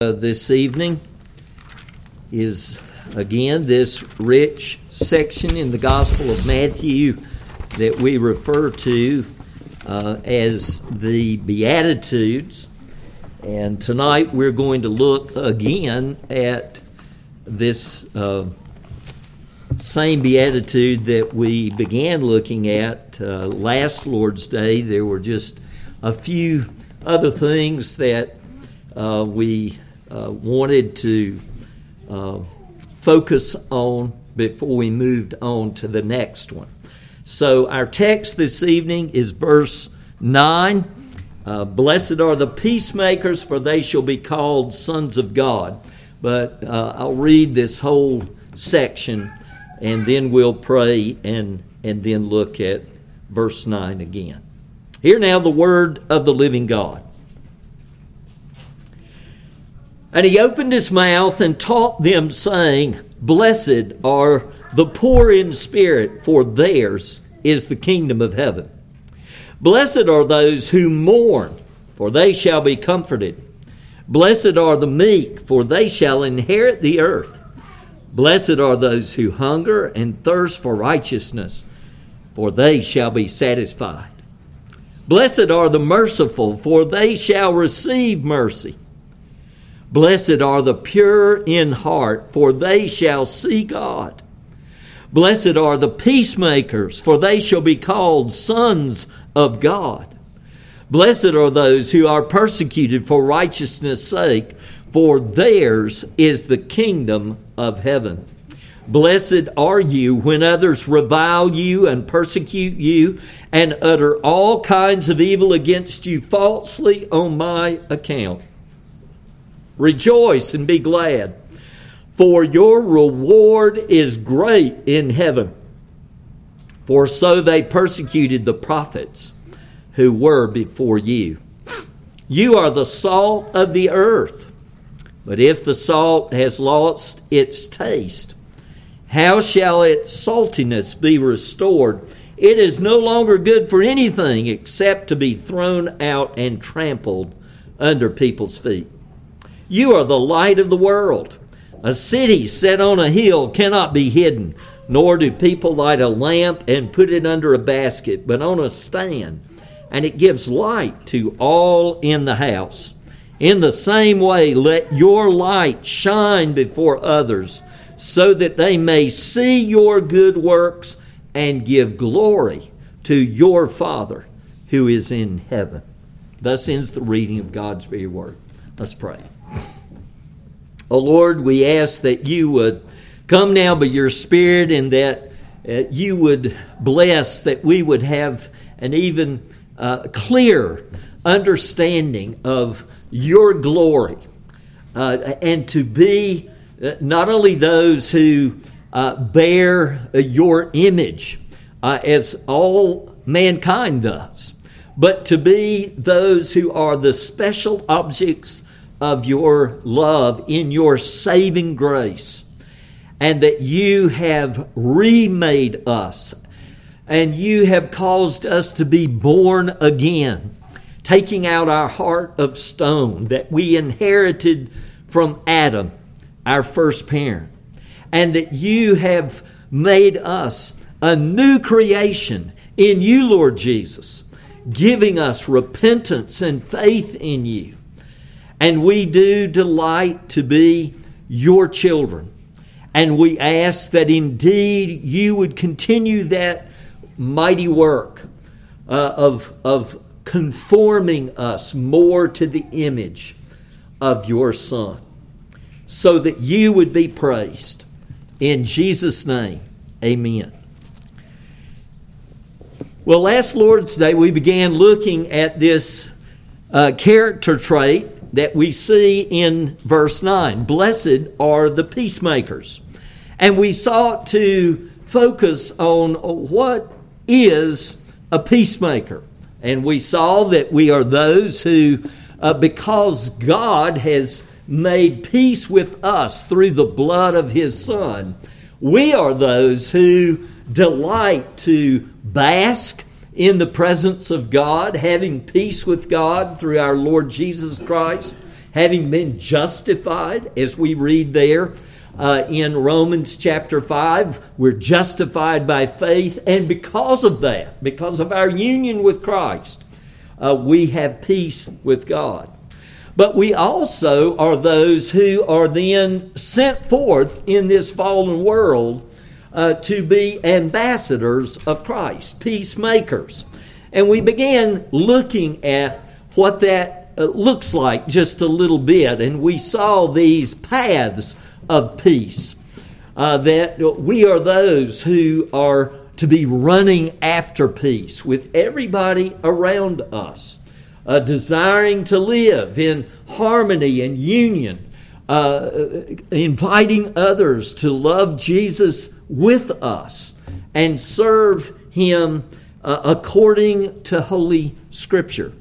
This evening is again this rich section in the Gospel of Matthew that we refer to as the Beatitudes. And tonight we're going to look again at this same Beatitude that we began looking at last Lord's Day. There were just a few other things that we wanted to focus on before we moved on to the next one. So our text this evening is verse 9. Blessed are the peacemakers, for they shall be called sons of God. But I'll read this whole section, and then we'll pray and then look at verse 9 again. Hear now the word of the living God. And he opened his mouth and taught them, saying, Blessed are the poor in spirit, for theirs is the kingdom of heaven. Blessed are those who mourn, for they shall be comforted. Blessed are the meek, for they shall inherit the earth. Blessed are those who hunger and thirst for righteousness, for they shall be satisfied. Blessed are the merciful, for they shall receive mercy. Blessed are the pure in heart, for they shall see God. Blessed are the peacemakers, for they shall be called sons of God. Blessed are those who are persecuted for righteousness' sake, for theirs is the kingdom of heaven. Blessed are you when others revile you and persecute you and utter all kinds of evil against you falsely on my account. Rejoice and be glad, for your reward is great in heaven. For so they persecuted the prophets who were before you. You are the salt of the earth. But if the salt has lost its taste, how shall its saltiness be restored? It is no longer good for anything except to be thrown out and trampled under people's feet. You are the light of the world. A city set on a hill cannot be hidden, nor do people light a lamp and put it under a basket, but on a stand, and it gives light to all in the house. In the same way, let your light shine before others, so that they may see your good works and give glory to your Father who is in heaven. Thus ends the reading of God's very word. Let's pray. Oh Lord, we ask that you would come now by your Spirit, and that you would bless, that we would have an even clear understanding of your glory, and to be not only those who bear your image, as all mankind does, but to be those who are the special objects of your love in your saving grace, and that you have remade us, and you have caused us to be born again, taking out our heart of stone that we inherited from Adam, our first parent, and that you have made us a new creation in you, Lord Jesus, giving us repentance and faith in you. And we do delight to be your children. And we ask that indeed you would continue that mighty work of conforming us more to the image of your Son, so that you would be praised. In Jesus' name, amen. Well, last Lord's Day we began looking at this character trait that we see in verse 9. Blessed are the peacemakers. And we sought to focus on what is a peacemaker. And we saw that we are those who, because God has made peace with us through the blood of His Son, we are those who delight to bask in the presence of God, having peace with God through our Lord Jesus Christ, having been justified, as we read there in Romans chapter 5, we're justified by faith, and because of that, because of our union with Christ, we have peace with God. But we also are those who are then sent forth in this fallen world to be ambassadors of Christ, peacemakers. And we began looking at what that looks like just a little bit, and we saw these paths of peace, that we are those who are to be running after peace with everybody around us, desiring to live in harmony and union, inviting others to love Jesus with us and serve Him according to Holy Scripture.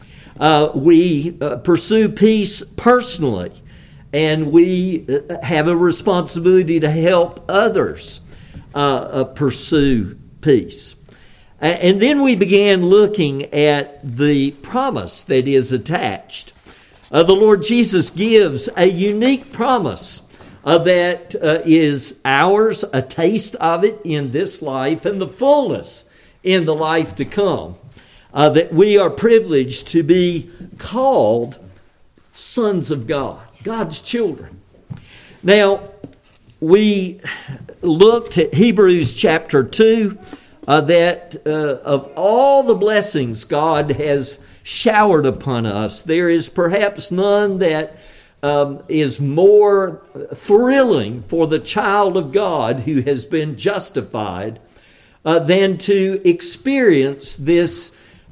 We pursue peace personally, and we have a responsibility to help others pursue peace. And then we began looking at the promise that is attached. The Lord Jesus gives a unique promise that is ours, a taste of it in this life and the fullness in the life to come. That we are privileged to be called sons of God, God's children. Now, we looked at Hebrews chapter 2, that of all the blessings God has showered upon us, there is perhaps none that is more thrilling for the child of God who has been justified than to experience this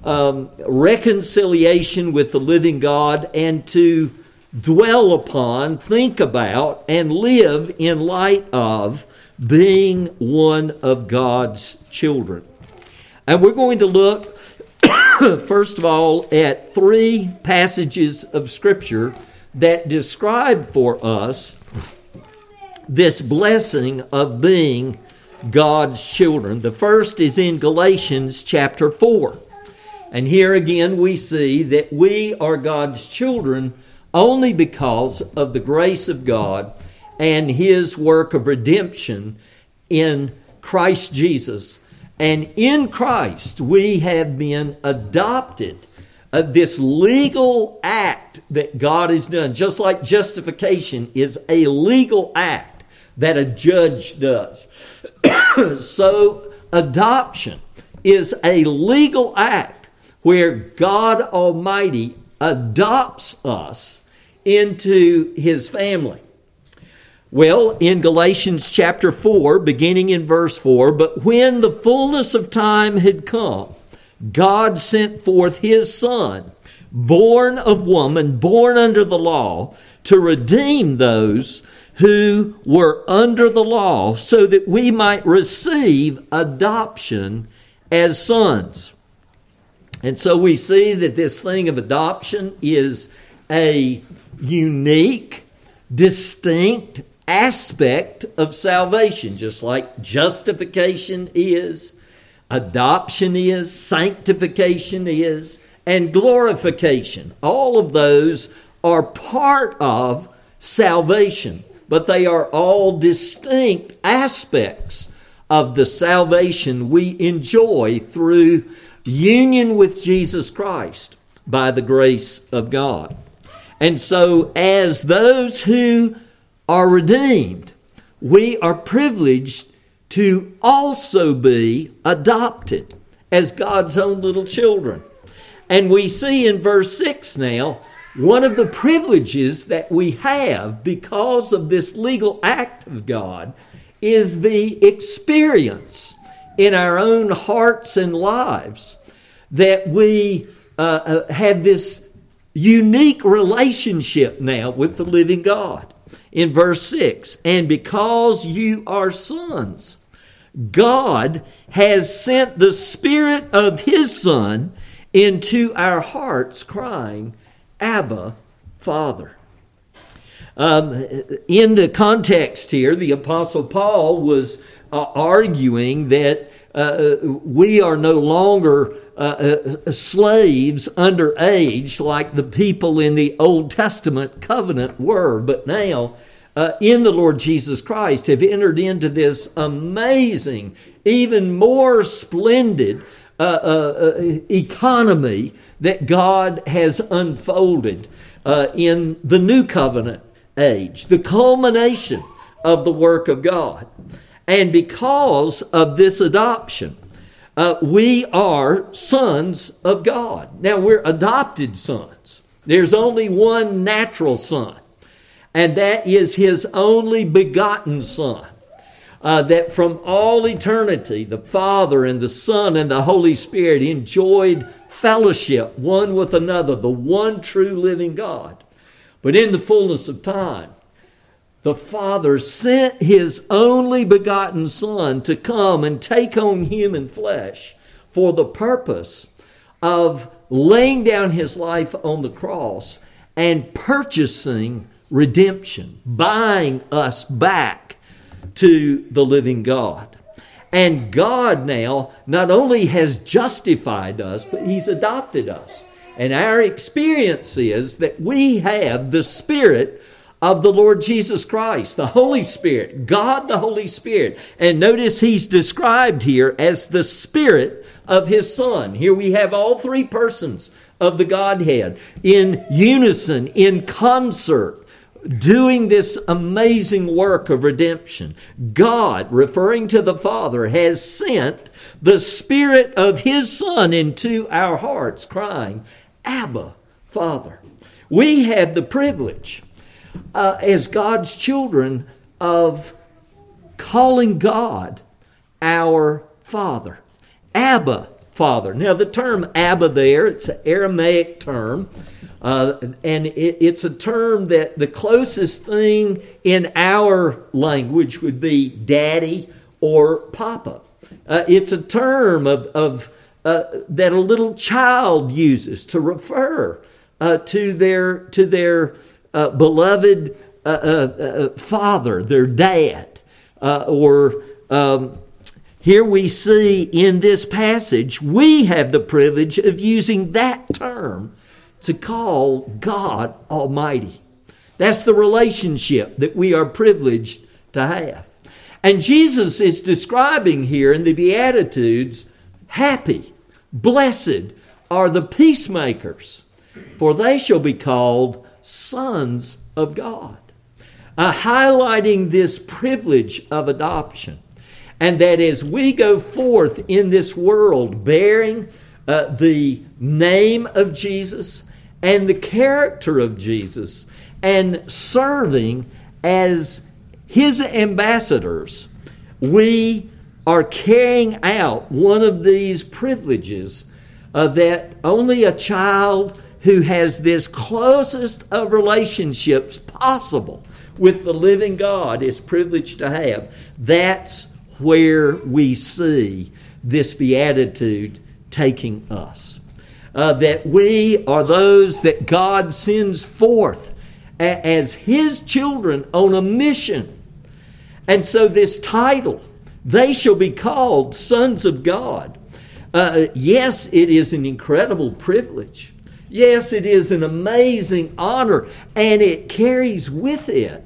reconciliation with the living God and to dwell upon, think about, and live in light of being one of God's children. And we're going to look, first of all, at 3 passages of Scripture that describe for us this blessing of being God's children. The first is in Galatians chapter 4. And here again we see that we are God's children only because of the grace of God and His work of redemption in Christ Jesus. And in Christ we have been adopted. This legal act that God has done, just like justification is a legal act that a judge does. So adoption is a legal act where God Almighty adopts us into His family. Well, in Galatians chapter 4, beginning in verse 4, but when the fullness of time had come, God sent forth His Son, born of woman, born under the law, to redeem those who were under the law, so that we might receive adoption as sons. And so we see that this thing of adoption is a unique, distinct aspect of salvation, just like justification is, adoption is, sanctification is, and glorification. All of those are part of salvation, but they are all distinct aspects of the salvation we enjoy through union with Jesus Christ by the grace of God. And so as those who are redeemed, we are privileged to also be adopted as God's own little children. And we see in verse 6 now, one of the privileges that we have because of this legal act of God is the experience in our own hearts and lives that we have this unique relationship now with the living God. In verse 6, and because you are sons, God has sent the Spirit of His Son into our hearts, crying, Abba, Father. In the context here, the Apostle Paul was arguing that we are no longer slaves underage like the people in the Old Testament covenant were, but now in the Lord Jesus Christ have entered into this amazing, even more splendid economy that God has unfolded in the new covenant age, the culmination of the work of God. And because of this adoption, we are sons of God. Now, we're adopted sons. There's only one natural son, and that is His only begotten Son, that from all eternity, the Father and the Son and the Holy Spirit enjoyed fellowship one with another, the one true living God. But in the fullness of time, the Father sent His only begotten Son to come and take on human flesh for the purpose of laying down His life on the cross and purchasing redemption, buying us back to the living God. And God now not only has justified us, but He's adopted us. And our experience is that we have the Spirit of the Lord Jesus Christ, the Holy Spirit, God the Holy Spirit. And notice He's described here as the Spirit of His Son. Here we have all three persons of the Godhead in unison, in concert, doing this amazing work of redemption. God, referring to the Father, has sent the Spirit of His Son into our hearts, crying, Abba, Father. We have the privilege as God's children of calling God our Father. Abba, Father. Now the term Abba there, it's an Aramaic term, and it's a term that the closest thing in our language would be daddy or papa. It's a term of that a little child uses to refer to their beloved father, their dad. Here we see in this passage, we have the privilege of using that term to call God Almighty. That's the relationship that we are privileged to have. And Jesus is describing here in the Beatitudes, happy, blessed are the peacemakers, for they shall be called sons of God. Highlighting this privilege of adoption. And that as we go forth in this world bearing the name of Jesus and the character of Jesus and serving as His ambassadors, we are carrying out one of these privileges that only a child who has this closest of relationships possible with the living God is privileged to have. That's where we see this beatitude taking us. That we are those that God sends forth as His children on a mission. And so this title, they shall be called sons of God. Yes, it is an incredible privilege. Yes, it is an amazing honor, and it carries with it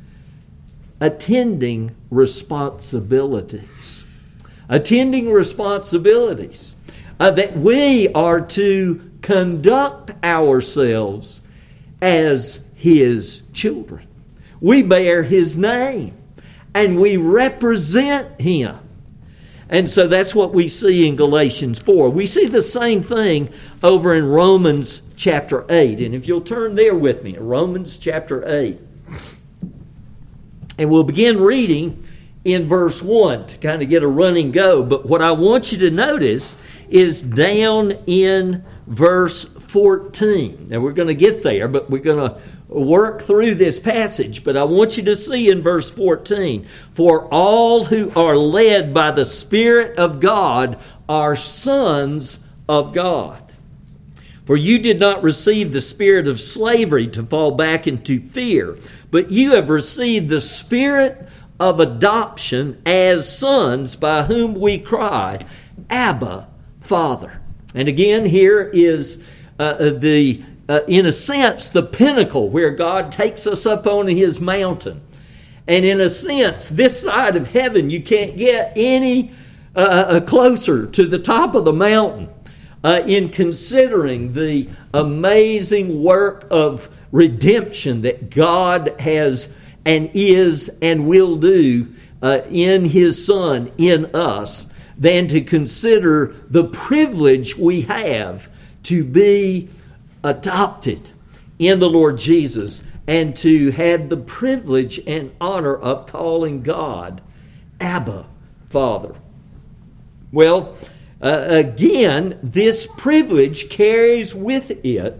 attending responsibilities. Attending responsibilities. That we are to conduct ourselves as His children. We bear His name, and we represent Him. And so that's what we see in Galatians 4. We see the same thing over in Romans chapter 8. And if you'll turn there with me, Romans chapter 8. And we'll begin reading in verse 1 to kind of get a running go. But what I want you to notice is down in verse 14. Now we're going to get there, but we're going to work through this passage. But I want you to see in verse 14, for all who are led by the Spirit of God are sons of God. For you did not receive the spirit of slavery to fall back into fear, but you have received the Spirit of adoption as sons, by whom we cry, Abba, Father. And again, here is in a sense, the pinnacle where God takes us up on His mountain. And in a sense, this side of heaven, you can't get any closer to the top of the mountain in considering the amazing work of redemption that God has and is and will do in His Son, in us, than to consider the privilege we have to be adopted in the Lord Jesus and to have the privilege and honor of calling God Abba, Father. Well, again, this privilege carries with it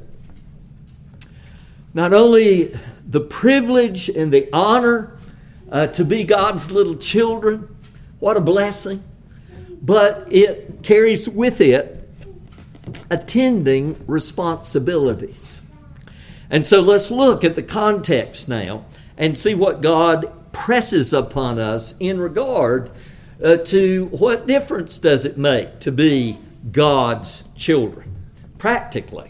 not only the privilege and the honor to be God's little children, what a blessing, but it carries with it attending responsibilities. And so let's look at the context now and see what God presses upon us in regard to what difference does it make to be God's children, practically.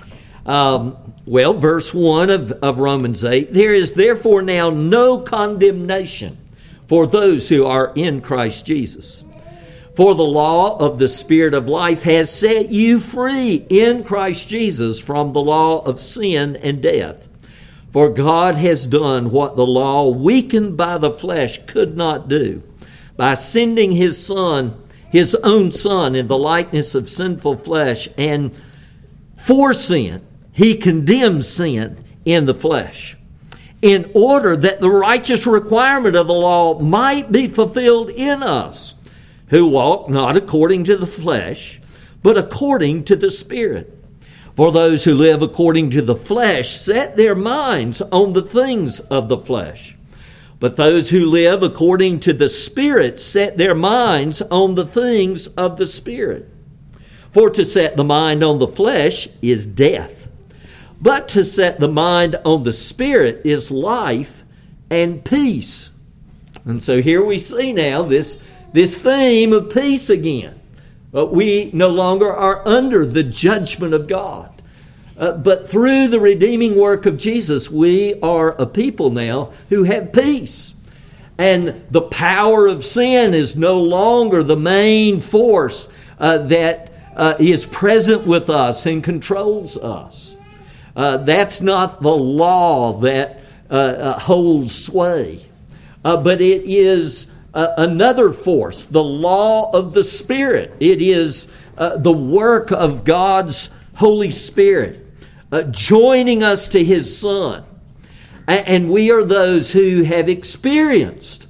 Well, verse 1 of Romans 8, there is therefore now no condemnation for those who are in Christ Jesus. For the law of the Spirit of life has set you free in Christ Jesus from the law of sin and death. For God has done what the law, weakened by the flesh, could not do, by sending His Son, His own Son, in the likeness of sinful flesh, and for sin, He condemned sin in the flesh, in order that the righteous requirement of the law might be fulfilled in us, who walk not according to the flesh, but according to the Spirit. For those who live according to the flesh set their minds on the things of the flesh. But those who live according to the Spirit set their minds on the things of the Spirit. For to set the mind on the flesh is death, but to set the mind on the Spirit is life and peace. And so here we see now this theme of peace again. We no longer are under the judgment of God. But through the redeeming work of Jesus, we are a people now who have peace. And the power of sin is no longer the main force that is present with us and controls us. That's not the law that holds sway. But it is another force, the law of the Spirit. It is the work of God's Holy Spirit joining us to His Son. And we are those who have experienced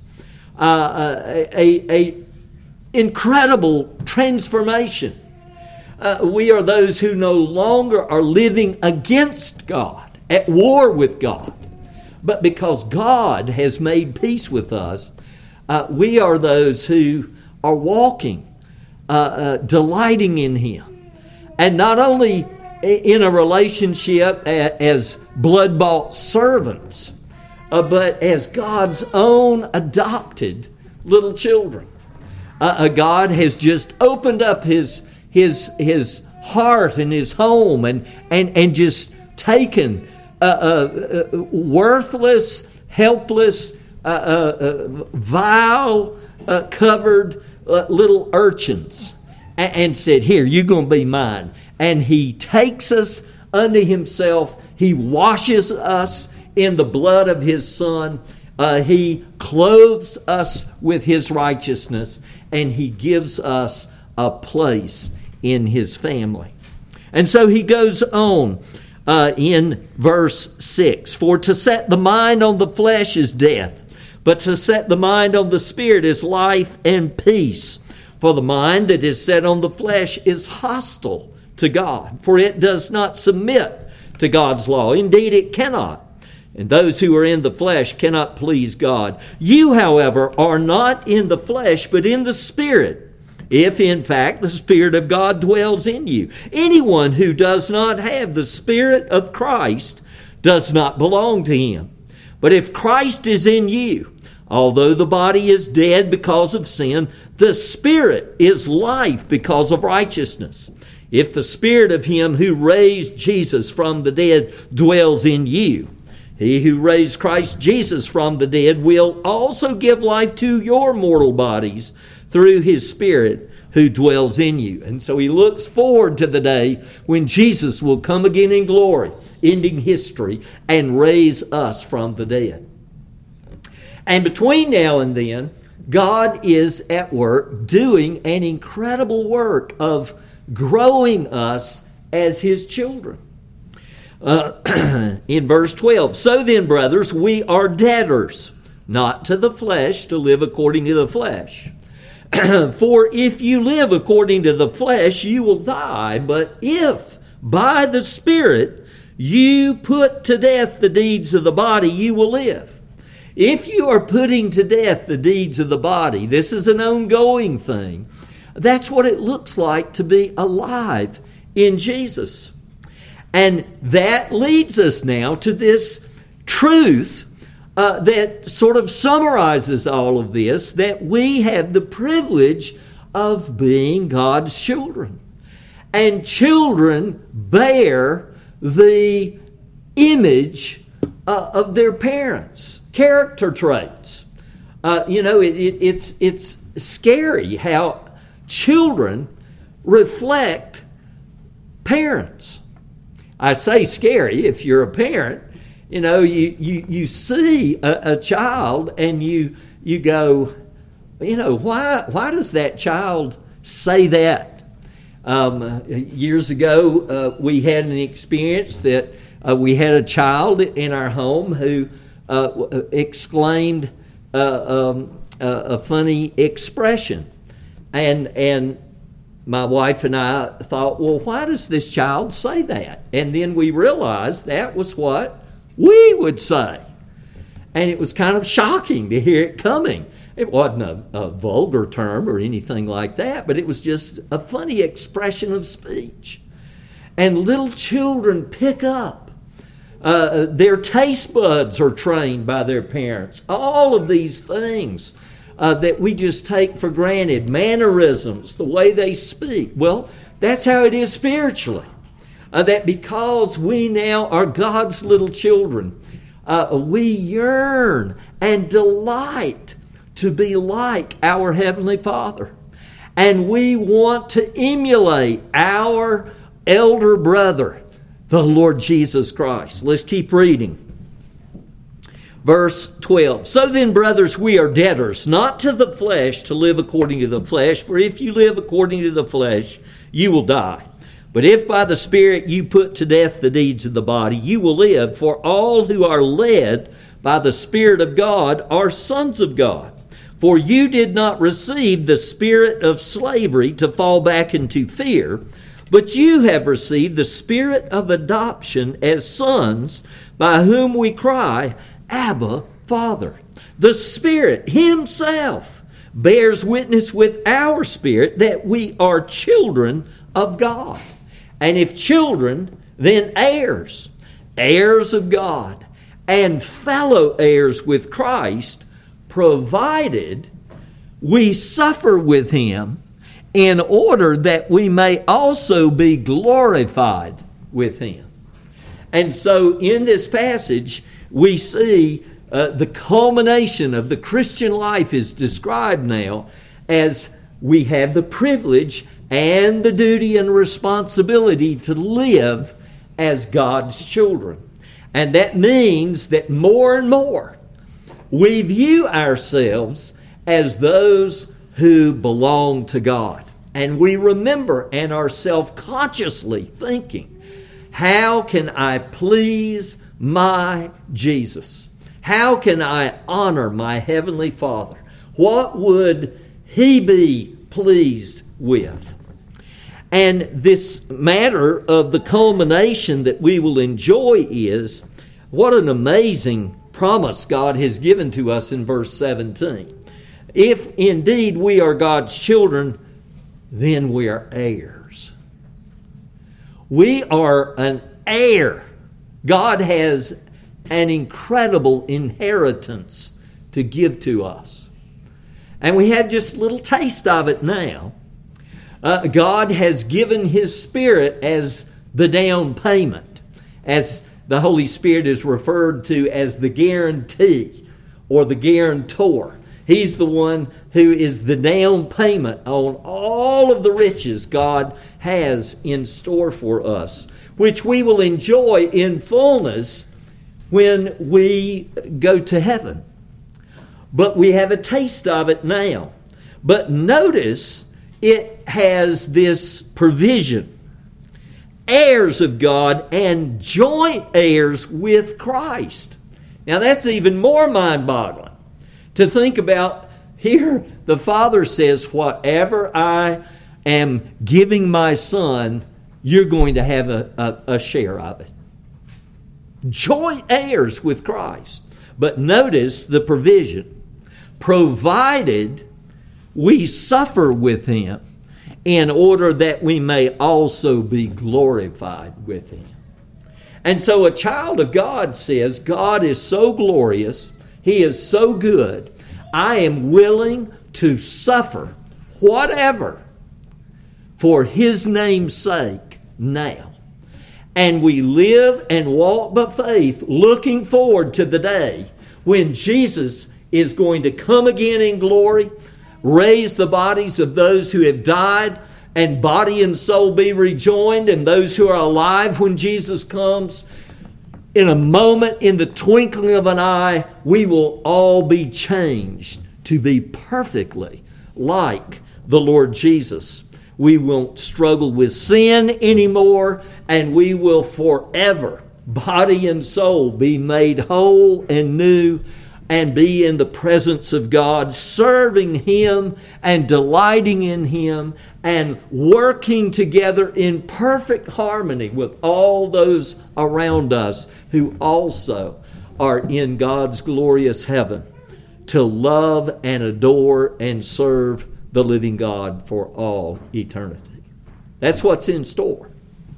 a incredible transformation. We are those who no longer are living against God, at war with God. But because God has made peace with us, we are those who are walking, delighting in Him. And not only in a relationship as blood-bought servants, but as God's own adopted little children. God has just opened up His heart and His home and just taken worthless, helpless, vile, covered little urchins and said, "Here, you're going to be mine." And He takes us unto Himself. He washes us in the blood of His Son. He clothes us with His righteousness, and He gives us a place in His family. And so He goes on in verse 6, "For to set the mind on the flesh is death, but to set the mind on the Spirit is life and peace. For the mind that is set on the flesh is hostile to God, for it does not submit to God's law. Indeed, it cannot. And those who are in the flesh cannot please God. You, however, are not in the flesh, but in the Spirit, if in fact the Spirit of God dwells in you. Anyone who does not have the Spirit of Christ does not belong to Him. But if Christ is in you, Although the body is dead because of sin, the Spirit is life because of righteousness. If the Spirit of Him who raised Jesus from the dead dwells in you, He who raised Christ Jesus from the dead will also give life to your mortal bodies through His Spirit who dwells in you. And so he looks forward to the day when Jesus will come again in glory, ending history, and raise us from the dead. And between now and then, God is at work doing an incredible work of growing us as His children. In verse 12, so then, brothers, we are debtors, not to the flesh, to live according to the flesh. For if you live according to the flesh, you will die. But if by the Spirit you put to death the deeds of the body, you will live. If you are putting to death the deeds of the body, this is an ongoing thing. That's what it looks like to be alive in Jesus. And that leads us now to this truth that sort of summarizes all of this, that we have the privilege of being God's children. And children bear the image of their parents, character traits. It's scary how children reflect parents. I say scary if you're a parent. You see a child and you go, why does that child say that? Years ago, we had an experience that we had a child in our home who exclaimed a funny expression. And my wife and I thought, well, why does this child say that? And then we realized that was what we would say. And it was kind of shocking to hear it coming. It wasn't a vulgar term or anything like that, but it was just a funny expression of speech. And little children pick up. Their taste buds are trained by their parents. All of these things that we just take for granted, mannerisms, the way they speak. Well, that's how it is spiritually. That because we now are God's little children, we yearn and delight to be like our Heavenly Father. And we want to emulate our elder brother, the Lord Jesus Christ. Let's keep reading. Verse 12, so then, brothers, we are debtors, not to the flesh, to live according to the flesh. For if you live according to the flesh, you will die. But if by the Spirit you put to death the deeds of the body, you will live. For all who are led by the Spirit of God are sons of God. For you did not receive the spirit of slavery to fall back into fear, but you have received the Spirit of adoption as sons, by whom we cry, Abba, Father. The Spirit Himself bears witness with our spirit that we are children of God. And if children, then heirs, heirs of God, and fellow heirs with Christ, provided we suffer with Him, in order that we may also be glorified with Him. And so in this passage, we see the culmination of the Christian life is described now as we have the privilege and the duty and responsibility to live as God's children. And that means that more and more we view ourselves as those who belong to God. And we remember and are self-consciously thinking, how can I please my Jesus? How can I honor my Heavenly Father? What would He be pleased with? And this matter of the culmination that we will enjoy is, what an amazing promise God has given to us in verse 17. If indeed we are God's children, then we are heirs. We are an heir. God has an incredible inheritance to give to us. And we have just a little taste of it now. God has given His Spirit as the down payment, as the Holy Spirit is referred to as the guarantee or the guarantor. He's the one who is the down payment on all of the riches God has in store for us, which we will enjoy in fullness when we go to heaven. But we have a taste of it now. But notice it has this provision. Heirs of God and joint heirs with Christ. Now that's even more mind-boggling to think about. Here the Father says, whatever I am giving my Son, you're going to have a share of it. Joint heirs with Christ. But notice the provision. Provided we suffer with Him, in order that we may also be glorified with Him. And so a child of God says, God is so glorious, He is so good, I am willing to suffer whatever for His name's sake now. And we live and walk by faith, looking forward to the day when Jesus is going to come again in glory, raise the bodies of those who have died, and body and soul be rejoined, and those who are alive when Jesus comes. In a moment, in the twinkling of an eye, we will all be changed to be perfectly like the Lord Jesus. We won't struggle with sin anymore, and we will forever, body and soul, be made whole and new, and be in the presence of God, serving Him and delighting in Him and working together in perfect harmony with all those around us who also are in God's glorious heaven to love and adore and serve the living God for all eternity. That's what's in store.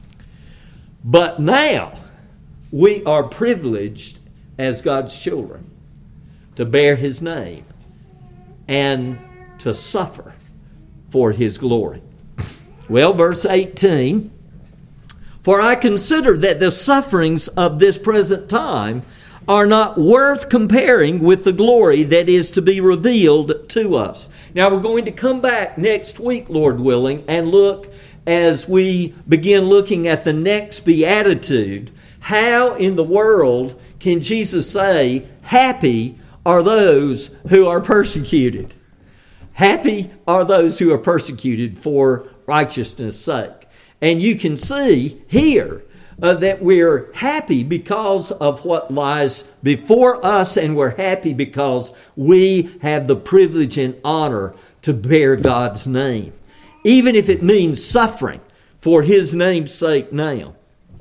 But now we are privileged as God's children to bear His name and to suffer for His glory. Well, verse 18, for I consider that the sufferings of this present time are not worth comparing with the glory that is to be revealed to us. Now we're going to come back next week, Lord willing, and look as we begin looking at the next beatitude. How in the world can Jesus say, happy are those who are persecuted? Happy are those who are persecuted for righteousness' sake. And you can see here that we're happy because of what lies before us, and we're happy because we have the privilege and honor to bear God's name, even if it means suffering for His name's sake now.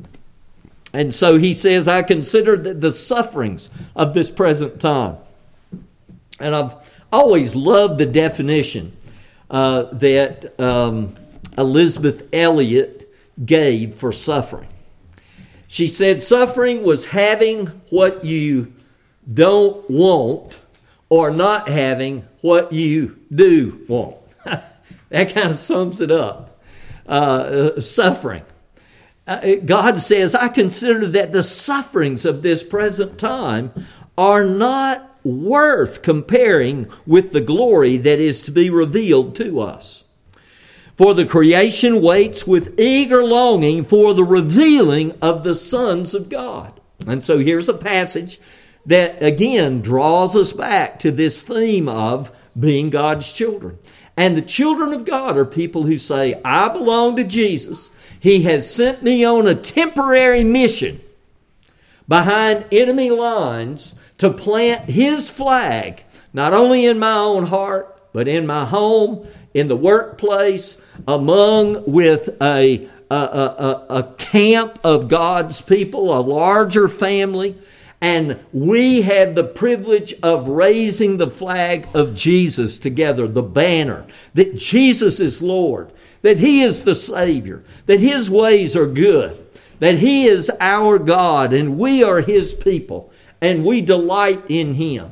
And so he says, I consider the sufferings of this present time. And I've always loved the definition that Elizabeth Elliot gave for suffering. She said suffering was having what you don't want or not having what you do want. That kind of sums it up. Suffering. God says, I consider that the sufferings of this present time are not worth comparing with the glory that is to be revealed to us. For the creation waits with eager longing for the revealing of the sons of God. And so here's a passage that again draws us back to this theme of being God's children. And the children of God are people who say, I belong to Jesus. He has sent me on a temporary mission behind enemy lines to plant His flag, not only in my own heart, but in my home, in the workplace, with a camp of God's people, a larger family. And we have the privilege of raising the flag of Jesus together, the banner, that Jesus is Lord, that He is the Savior, that His ways are good, that He is our God, and we are His people, and we delight in Him.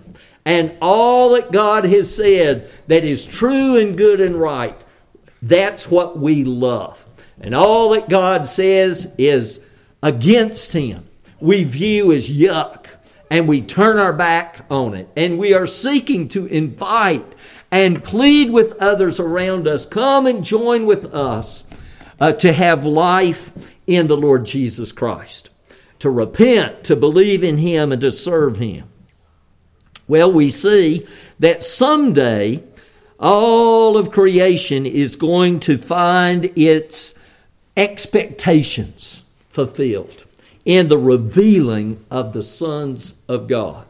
And all that God has said that is true and good and right, that's what we love. And all that God says is against Him, we view as yuck, and we turn our back on it. And we are seeking to invite and plead with others around us, come and join with us to have life in the Lord Jesus Christ, to repent, to believe in Him, and to serve Him. Well, we see that someday all of creation is going to find its expectations fulfilled in the revealing of the sons of God.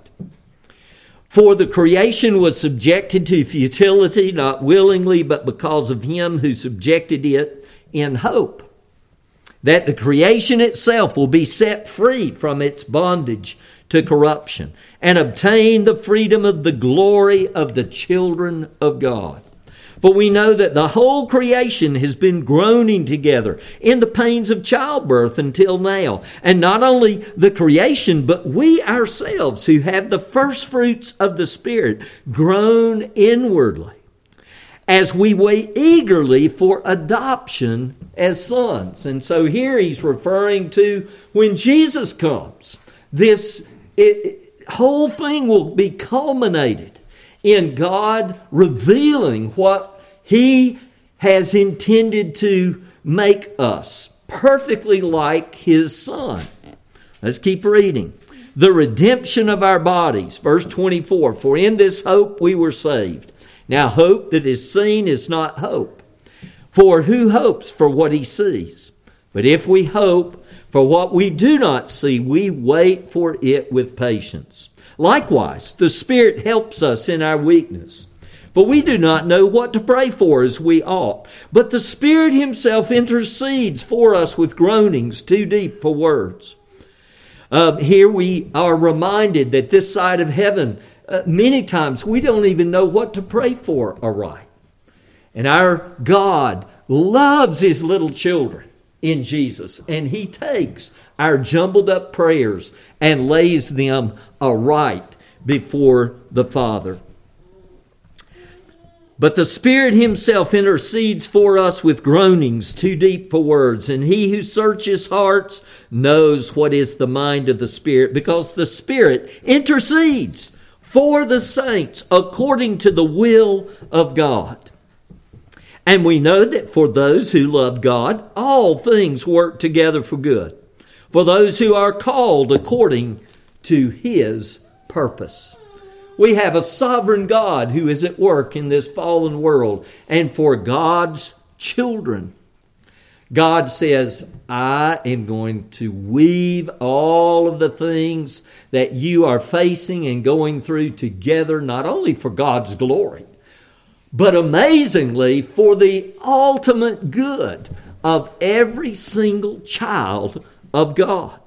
For the creation was subjected to futility, not willingly, but because of Him who subjected it in hope, that the creation itself will be set free from its bondage to corruption and obtain the freedom of the glory of the children of God. For we know that the whole creation has been groaning together in the pains of childbirth until now. And not only the creation, but we ourselves who have the first fruits of the Spirit groan inwardly as we wait eagerly for adoption as sons. And so here he's referring to when Jesus comes, this whole thing will be culminated in God revealing what He has intended to make us, perfectly like His Son. Let's keep reading. The redemption of our bodies, verse 24, for in this hope we were saved. Now hope that is seen is not hope. For who hopes for what he sees? But if we hope for what we do not see, we wait for it with patience. Likewise, the Spirit helps us in our weakness. For we do not know what to pray for as we ought. But the Spirit Himself intercedes for us with groanings too deep for words. Here we are reminded that this side of heaven, many times we don't even know what to pray for aright. And our God loves His little children in Jesus. And He takes our jumbled up prayers and lays them aright before the Father. But the Spirit Himself intercedes for us with groanings too deep for words. And He who searches hearts knows what is the mind of the Spirit, because the Spirit intercedes for the saints according to the will of God. And we know that for those who love God, all things work together for good, for those who are called according to His purpose. We have a sovereign God who is at work in this fallen world. And for God's children, God says, I am going to weave all of the things that you are facing and going through together, not only for God's glory, but amazingly for the ultimate good of every single child of God.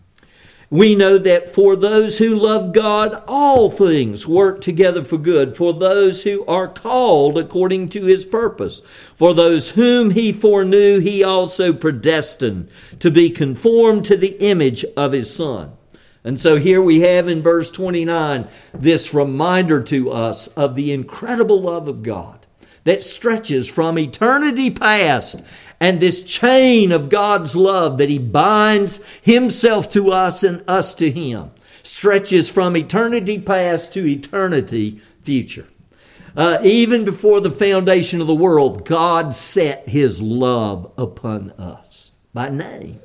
We know that for those who love God, all things work together for good, for those who are called according to His purpose. For those whom He foreknew, He also predestined to be conformed to the image of His Son. And so here we have in verse 29 this reminder to us of the incredible love of God that stretches from eternity past, and this chain of God's love that He binds Himself to us and us to Him stretches from eternity past to eternity future. Even before the foundation of the world, God set His love upon us by name.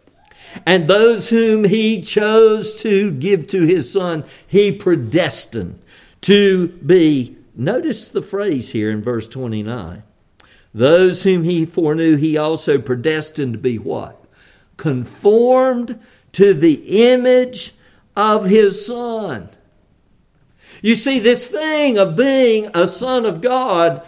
And those whom He chose to give to His Son, He predestined to be, notice the phrase here in verse 29, those whom He foreknew, He also predestined to be what? Conformed to the image of His Son. You see, this thing of being a son of God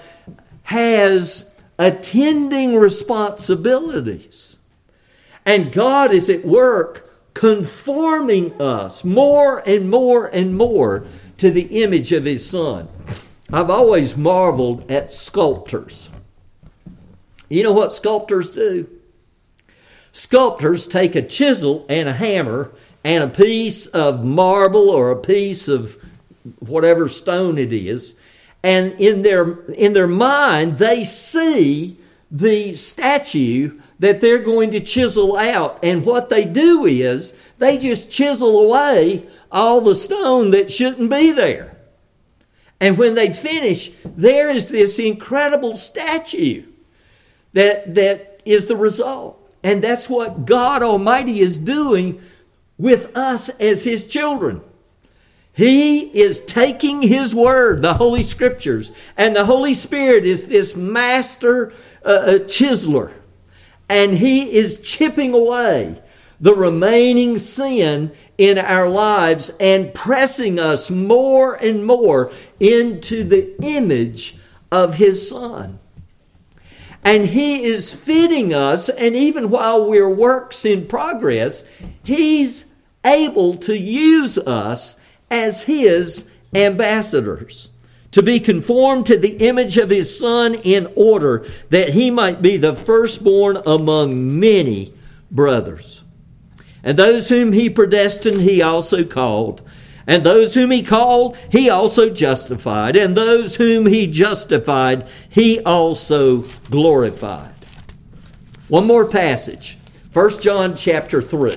has attending responsibilities. And God is at work conforming us more and more and more to the image of His Son. I've always marveled at sculptors. You know what sculptors do? Sculptors take a chisel and a hammer and a piece of marble or a piece of whatever stone it is. And in their mind, they see the statue that they're going to chisel out. And what they do is they just chisel away all the stone that shouldn't be there. And when they finish, there is this incredible statue that is the result. And that's what God Almighty is doing with us as His children. He is taking His Word, the Holy Scriptures, and the Holy Spirit is this master chiseler. And He is chipping away the remaining sin in our lives and pressing us more and more into the image of His Son. And He is fitting us, and even while we're works in progress, He's able to use us as His ambassadors, to be conformed to the image of His Son in order that He might be the firstborn among many brothers. And those whom He predestined, He also called. And those whom He called, He also justified. And those whom He justified, He also glorified. One more passage. 1 John chapter 3.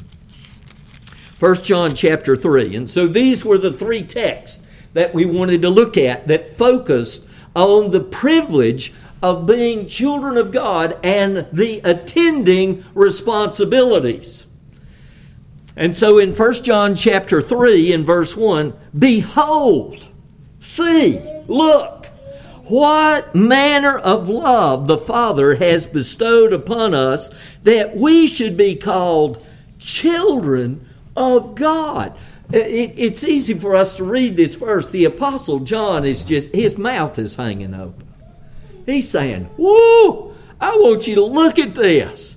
1 John chapter 3. And so these were the three texts that we wanted to look at that focused on the privilege of being children of God and the attending responsibilities. And so in 1 John chapter 3 in verse 1, behold, see, look, what manner of love the Father has bestowed upon us that we should be called children of God. It's easy for us to read this verse. The Apostle John is just, his mouth is hanging open. He's saying, woo, I want you to look at this.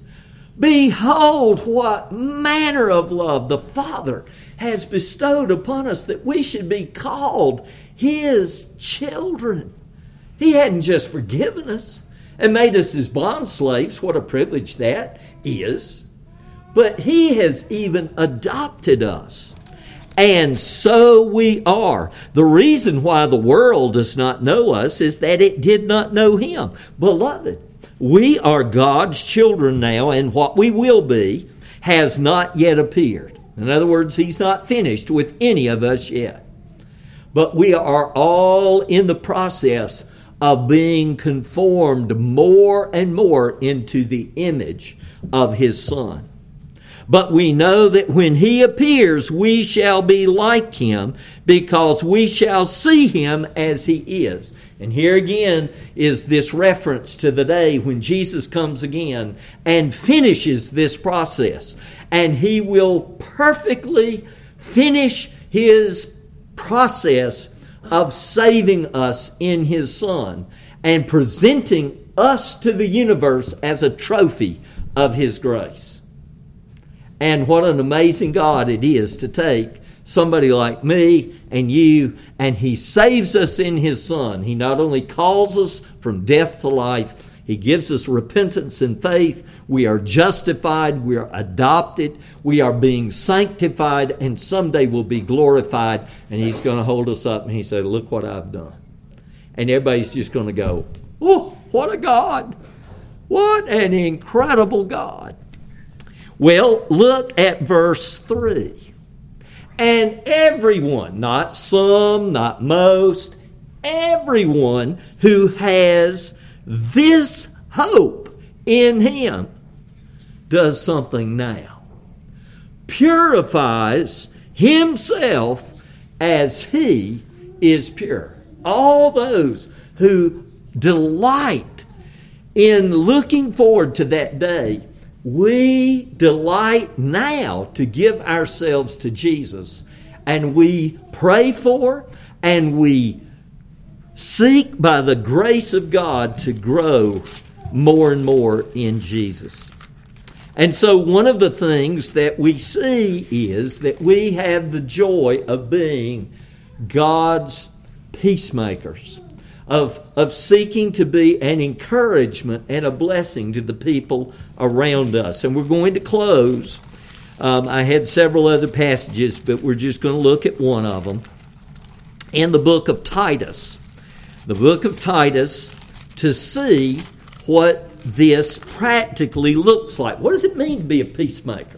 Behold, what manner of love the Father has bestowed upon us that we should be called His children. He hadn't just forgiven us and made us His bondslaves. What a privilege that is. But He has even adopted us. And so we are. The reason why the world does not know us is that it did not know Him. Beloved, we are God's children now, and what we will be has not yet appeared. In other words, He's not finished with any of us yet. But we are all in the process of being conformed more and more into the image of His Son. But we know that when He appears, we shall be like Him, because we shall see Him as He is. And here again is this reference to the day when Jesus comes again and finishes this process. And He will perfectly finish His process of saving us in His Son and presenting us to the universe as a trophy of His grace. And what an amazing God it is to take somebody like me and you, and He saves us in His Son. He not only calls us from death to life, He gives us repentance and faith. We are justified, we are adopted, we are being sanctified, and someday we'll be glorified, and He's going to hold us up and He said, look what I've done. And everybody's just going to go, oh, what a God! What an incredible God! Well, look at verse 3. And everyone, not some, not most, everyone who has this hope in Him does something now. Purifies himself as He is pure. All those who delight in looking forward to that day, we delight now to give ourselves to Jesus, and we pray for and we seek by the grace of God to grow more and more in Jesus. And so one of the things that we see is that we have the joy of being God's peacemakers, of seeking to be an encouragement and a blessing to the people around us. And we're going to close. I had several other passages, but we're just going to look at one of them. in the book of Titus. The book of Titus, to see what this practically looks like. What does it mean to be a peacemaker?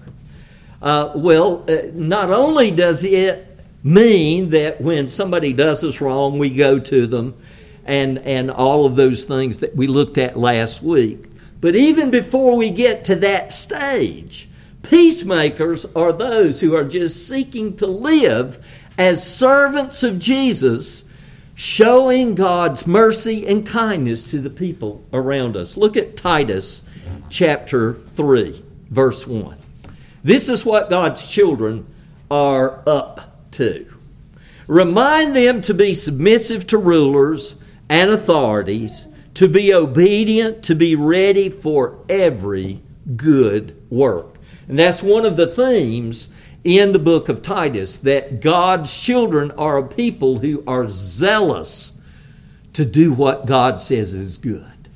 Not only does it mean that when somebody does us wrong, we go to them and all of those things that we looked at last week, but even before we get to that stage, peacemakers are those who are just seeking to live as servants of Jesus, showing God's mercy and kindness to the people around us. Look at Titus chapter 3, verse 1. This is what God's children are up to. Remind them to be submissive to rulers and authorities, to be obedient, to be ready for every good work. And that's one of the themes in the book of Titus, that God's children are a people who are zealous to do what God says is good.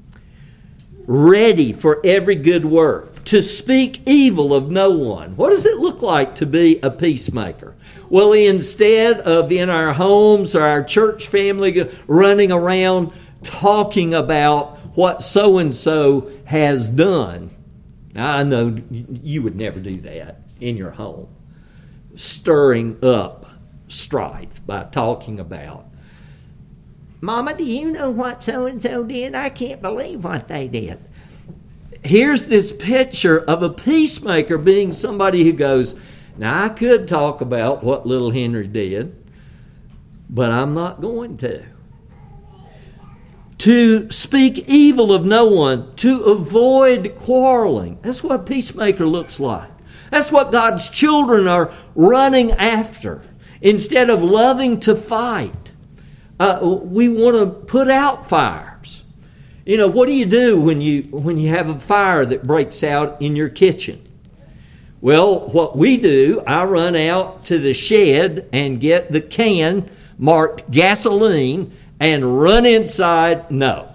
Ready for every good work, to speak evil of no one. What does it look like to be a peacemaker? Well, instead of in our homes or our church family running around talking about what so-and-so has done, I know you would never do that in your home, stirring up strife by talking about, Mama, do you know what so-and-so did? I can't believe what they did. Here's this picture of a peacemaker being somebody who goes, now I could talk about what little Henry did, but I'm not going to. To speak evil of no one, to avoid quarreling. That's what a peacemaker looks like. That's what God's children are running after. Instead of loving to fight, we want to put out fires. You know, what do you do when you have a fire that breaks out in your kitchen? Well, what we do, I run out to the shed and get the can marked gasoline and run inside. No.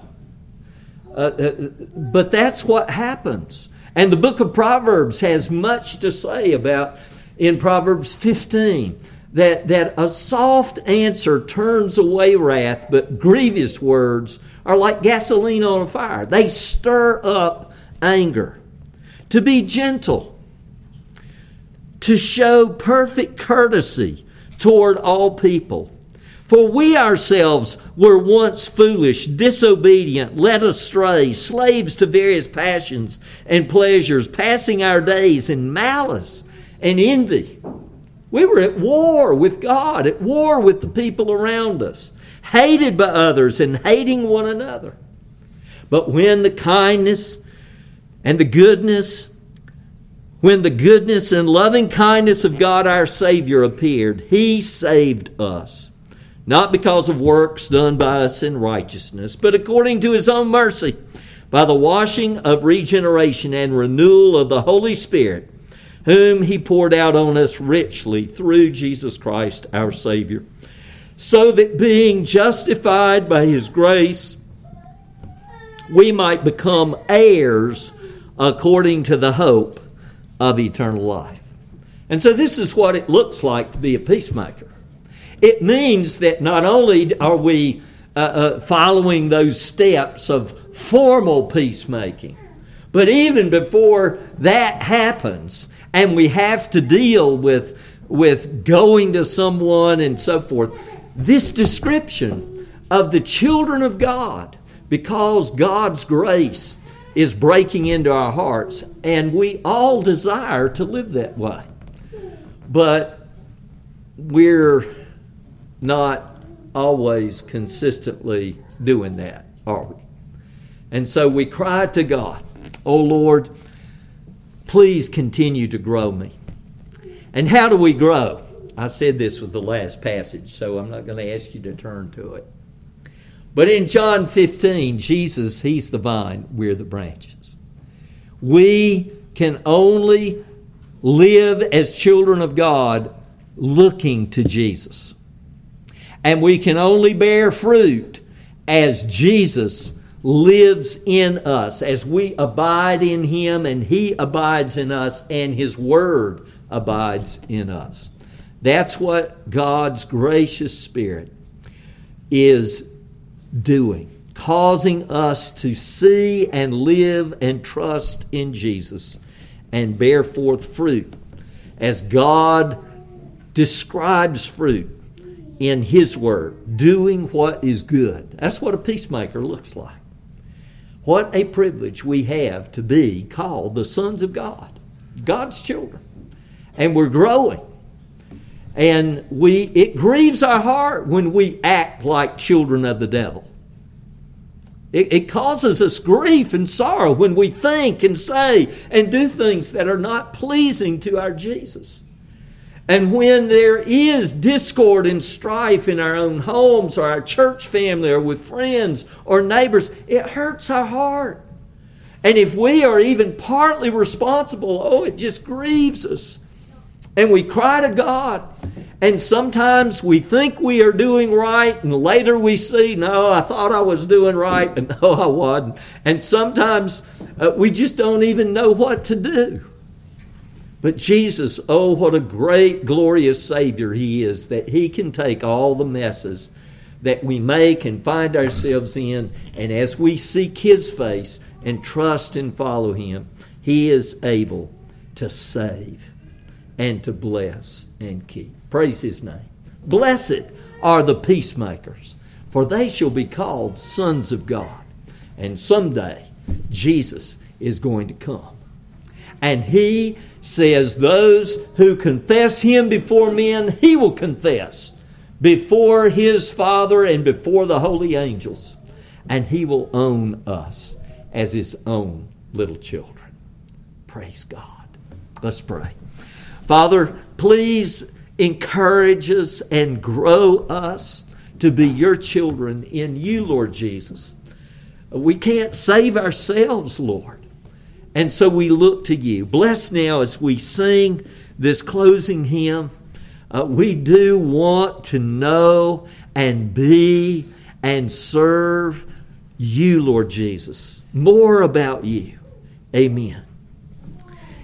But that's what happens. And the book of Proverbs has much to say about, in Proverbs 15, that a soft answer turns away wrath, but grievous words are like gasoline on a fire. They stir up anger. To be gentle, to show perfect courtesy toward all people. For we ourselves were once foolish, disobedient, led astray, slaves to various passions and pleasures, passing our days in malice and envy. We were at war with God, at war with the people around us, hated by others and hating one another. But when the goodness and loving kindness of God our Savior appeared, He saved us. Not because of works done by us in righteousness, but according to His own mercy, by the washing of regeneration and renewal of the Holy Spirit, whom He poured out on us richly through Jesus Christ our Savior, so that being justified by His grace, we might become heirs according to the hope of eternal life. And so this is what it looks like to be a peacemaker. It means that not only are we following those steps of formal peacemaking, but even before that happens, and we have to deal with going to someone and so forth, this description of the children of God, because God's grace is breaking into our hearts, and we all desire to live that way. But we're not always consistently doing that, are we? And so we cry to God, oh Lord, please continue to grow me. And how do we grow? I said this with the last passage, so I'm not going to ask you to turn to it. But in John 15, Jesus, He's the vine, we're the branches. We can only live as children of God looking to Jesus. And we can only bear fruit as Jesus lives in us, as we abide in Him and He abides in us and His Word abides in us. That's what God's gracious Spirit is doing, causing us to see and live and trust in Jesus and bear forth fruit as God describes fruit in His Word, doing what is good. That's what a peacemaker looks like. What a privilege we have to be called the sons of God, God's children. And we're growing. And it grieves our heart when we act like children of the devil. It causes us grief and sorrow when we think and say and do things that are not pleasing to our Jesus. And when there is discord and strife in our own homes or our church family or with friends or neighbors, it hurts our heart. And if we are even partly responsible, it just grieves us. And we cry to God. And sometimes we think we are doing right, and later we see, no, I thought I was doing right, and no, I wasn't. And sometimes we just don't even know what to do. But Jesus, what a great, glorious Savior He is, that He can take all the messes that we make and find ourselves in, and as we seek His face and trust and follow Him, He is able to save and to bless and keep. Praise His name. Blessed are the peacemakers, for they shall be called sons of God. And someday, Jesus is going to come. And He says those who confess Him before men, He will confess before His Father and before the holy angels. And He will own us as His own little children. Praise God. Let's pray. Father, please encourage us and grow us to be Your children in You, Lord Jesus. We can't save ourselves, Lord. And so we look to You. Bless now as we sing this closing hymn. We do want to know and be and serve You, Lord Jesus. More about You. Amen.